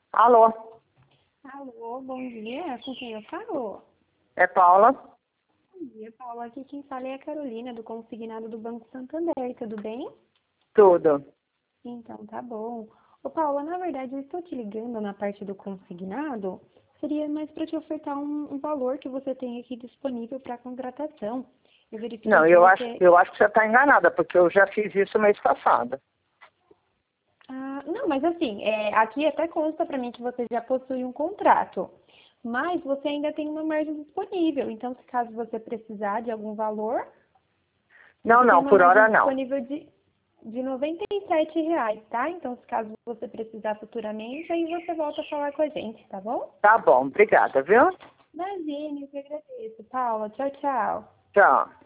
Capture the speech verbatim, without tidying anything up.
Alô, Alô, bom dia. Com quem eu falo? é Paula? Bom dia, Paula. Aqui quem fala é a Carolina, do consignado do Banco Santander. Tudo bem? Tudo. Então, tá bom. Ô, Paula, na verdade, eu estou te ligando na parte do consignado. Seria mais para te ofertar um, um valor que você tem aqui disponível para contratação. Eu verifiquei Não, que eu acho, você... eu acho que você está enganada, porque eu já fiz isso mês passado. Ah, não, mas assim, é, aqui até consta para mim que você já possui um contrato. Mas você ainda tem uma margem disponível. Então, se caso você precisar de algum valor, Não, você tem não, uma por margem hora não. disponível de, de noventa e sete reais, tá? Então, se caso você precisar futuramente, aí você volta a falar com a gente, tá bom? Tá bom, obrigada, viu? Imagine, eu que agradeço. Paula, tchau, tchau. Tchau.